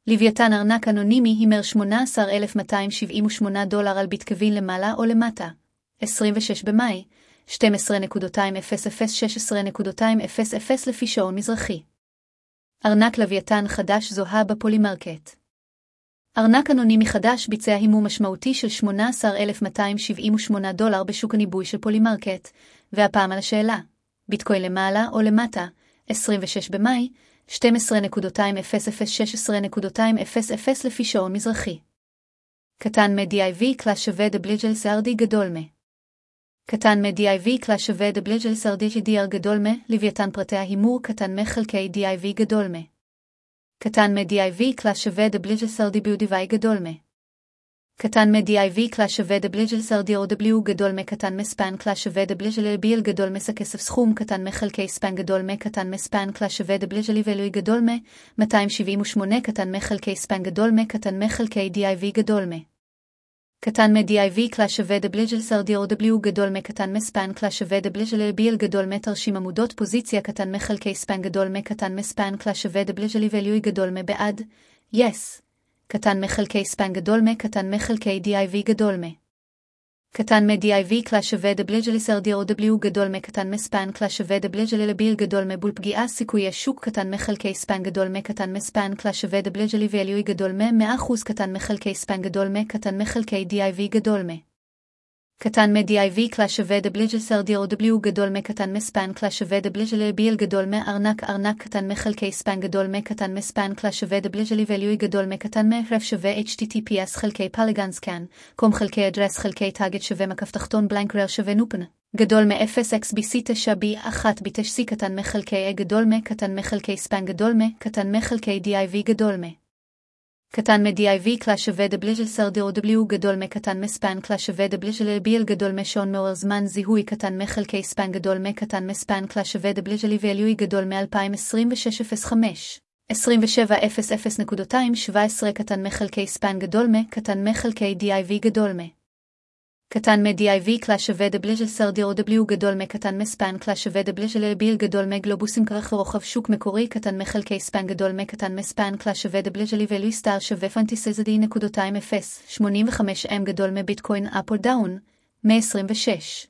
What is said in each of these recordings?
לוויתן ארנק אנונימי הימר $18,278 על ביטקווין למעלה או למטה. 26 במאי, 12:00-16:00 לפי שעון מזרחי. ארנק לוויתן חדש זוהה בפולימרקט. ארנק אנונימי חדש ביצע הימור משמעותי של $18,278 בשוק הניבוי של פולימרקט, והפעם על השאלה, ביטקוין למעלה או למטה, 26 במאי, 12:00-16:00 לפי שעון מזרחי. קטן מ-DIV קלאס שווה דבליג'ל סרדי גדול מ. קטן מ-DIV קלאס שווה דבליג'ל סרדי GDR גדול מ, לוויתן פרטי ההימור קטן מחלקי DIV גדול מ. קטן מ-DIV קלאס שווה דבליג'ל סרדי BUDY גדול מ. קטן מ-DIV קלאס שווה דבליג'ל סרדי OW גדול מ. קטן מספן קלאס שווה דבליג'ל LBL גדול מ. כסף סכום קטן מחלקי ספן גדול מ. קטן מספן קלאס שווה דבליג'ל EVLUI גדול מ. 278 קטן מחלקי ספן גדול מ. קטן מחלקי DIV גדול מ. קטן מ-DIV קלאס שווה דבליג'ל סרדי OW גדול מ. קטן מספן קלאס שווה דבליג'ל LBL גדול מ. תרשים עמודות פוזיציה קטן מחלקי ספן גדול מ. קטן מספן קלאס שווה דבליג'ל EVLUI גדול מ. בעד, yes. קטן מחלקי ספן גדול מ. קטן מחלקי DIV גדול מ. קטן מ-DIV קלאס שווה דבליג'ל סרדי OW גדול מ. קטן מספן קלאס שווה דבליג'ל LBL גדול מ. בול פגיעה סיכויי שוק קטן מחלקי ספן גדול מ. קטן מספן קלאס שווה דבליג'ל EVLUI גדול מ. 100% קטן מחלקי ספן גדול מ. קטן מחלקי DIV גדול מ. קטן מ-DIV קלאס שווה דבליג'ל סרדי OW גדול מ. קטן מספן קלאס שווה דבליג'ל LBL גדול מ. ארנק קטן מחלקי ספן גדול מ. קטן מספן קלאס שווה דבליג'ל EVLUI גדול מ. קטן מ-ref שווה https חלקי פלגנסקן, קום חלקי אדרס חלקי טאגט שווה מקף תחתון בלנק שווה נופן. גדול מ-0xbc9b1b9c קטן מחלקי גדול מ. קטן מחלקי ספן גדול מ. קטן מחלקי DIV גדול מ. קטן מ-DIV קלאס שווה דבליג'ל סרדי OW גדול מ. קטן מספן קלאס שווה דבליג'ל LBL גדול מ. שעון מעורר זמן זיהוי קטן מחלקי ספן גדול מ. קטן מספן קלאס שווה דבליג'ל EVLUI גדול מ-2026-05 27:00.17 קטן מחלקי ספן גדול מ. קטן מחלקי DIV גדול מ. קטן מ-DIV קלאס שווה דבליג'ל סרדי OW גדול מ. קטן מספן קלאס שווה דבליג'ל LBL גדול מ. גלובוסים כרך ורוחב שוק מקורי קטן מחלקי ספן גדול מ. קטן מספן קלאס שווה דבליג'ל EVLUI סטאר שווה פנטיסזדי.0 85M גדול מ. ביטקוין אפ או דאון 126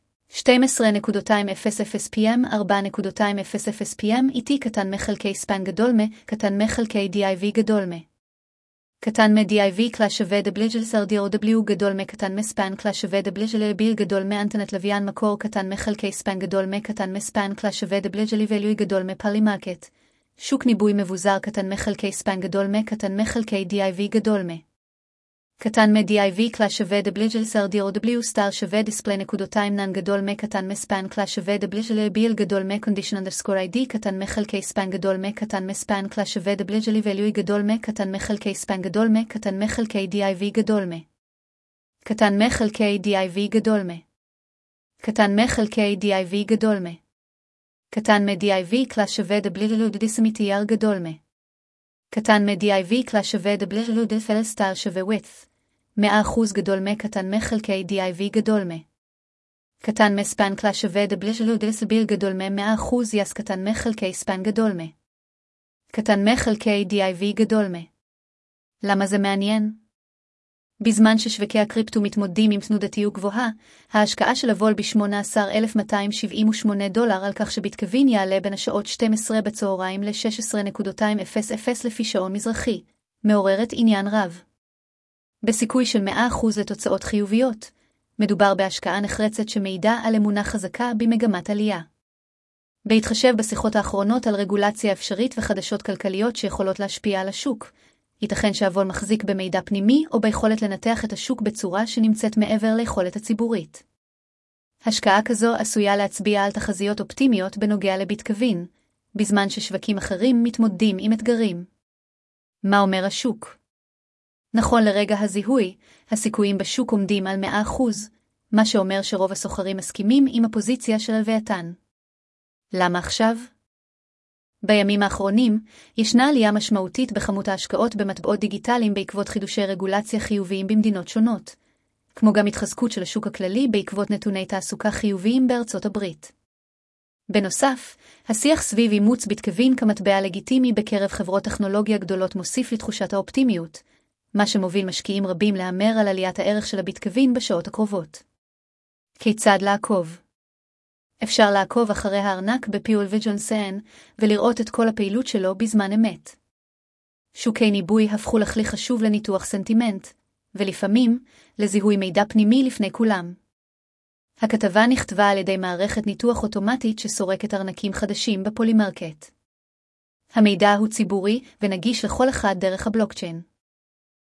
12:00 PM 4:00 PM איטי קטן מחלקי ספן גדול מ. קטן מחלקי DIV גדול מ. קטן מ-DIV קלאס שווה דבליג'ל סרדי OW גדול מ. קטן מספן קלאס שווה דבליג'ל LBL גדול מ. אנטנת לוויין מקור קטן מחלקי ספן גדול מ. קטן מספן קלאס שווה דבליג'ל EVLUI גדול מ. פולימרקט. שוק ניבוי מבוזר קטן מחלקי ספן גדול מ. קטן מחלקי DIV גדול מ. קטן מ-DIV קלאס שווה דבליג'ל סרדי OW סטאר שווה דיספלי.נן גדול מ. קטן מספן קלאס שווה דבליג'ל LBL גדול מ. condition_ID קטן מחלקי ספן גדול מ. קטן מספן קלאס שווה דבליג'ל EVLUI גדול מ. קטן מחלקי ספן גדול מ. קטן מחלקי DIV גדול מ. קטן מחלקי DIV גדול מ. קטן מחלקי DIV גדול מ. קטן מ-DIV קלאס שווה דבליג'ל UDSMTR גדול מ. קטן מ-DIV קלאס שווה דבליג'ל UDFL סטאר שווה width 100% גדול מ. קטן מחלקי DIV גדול מ. קטן מספן קלאס שווה דבליג'ל UDSBL גדול מ. 100% יס קטן מחלקי ספן גדול מ. קטן מחלקי DIV גדול מ. למה זה מעניין? בזמן ששווקי הקריפטו מתמודדים עם תנודתיות גבוהה, ההשקעה של הוול $18,278 על כך שביטקווין יעלה בין השעות 12 בצהריים ל-16:00 לפי שעון מזרחי, מעוררת עניין רב. בסיכוי של 100% לתוצאות חיוביות, מדובר בהשקעה נחרצת שמעידה על אמונה חזקה במגמת עלייה. בהתחשב בשיחות האחרונות על רגולציה אפשרית וחדשות כלכליות שיכולות להשפיע על השוק, ייתכן שהוול מחזיק במידע פנימי או ביכולת לנתח את השוק בצורה שנמצאת מעבר ליכולת הציבורית. השקעה כזו עשויה להצביע על תחזיות אופטימיות בנוגע לביטקווין, בזמן ששווקים אחרים מתמודדים עם אתגרים. מה אומר השוק? נכון לרגע הזיהוי, הסיכויים בשוק עומדים על 100%, מה שאומר שרוב הסוחרים מסכימים עם הפוזיציה של לוויתן. למה עכשיו? בימים האחרונים, ישנה עלייה משמעותית בכמות ההשקעות במטבעות דיגיטליים בעקבות חידושי רגולציה חיוביים במדינות שונות, כמו גם התחזקות של השוק הכללי בעקבות נתוני תעסוקה חיוביים בארצות הברית. בנוסף, השיח סביב אימוץ ביטקוין כמטבע לגיטימי בקרב חברות טכנולוגיה גדולות מוסיף לתחושת האופטימיות, מה שמוביל משקיעים רבים להמר על עליית הערך של הביטקוין בשעות הקרובות. כיצד לעקוב? אפשר לעקוב אחרי הארנק בפיול וג'ונסן ולראות את כל הפעילות שלו בזמן אמת. שוקי ניבוי הפכו לכלי חשוב לניתוח סנטימנט, ולפעמים לזיהוי מידע פנימי לפני כולם. הכתבה נכתבה על ידי מערכת ניתוח אוטומטית שסורקת ארנקים חדשים בפולימרקט. המידע הוא ציבורי ונגיש לכל אחד דרך הבלוקצ'יין.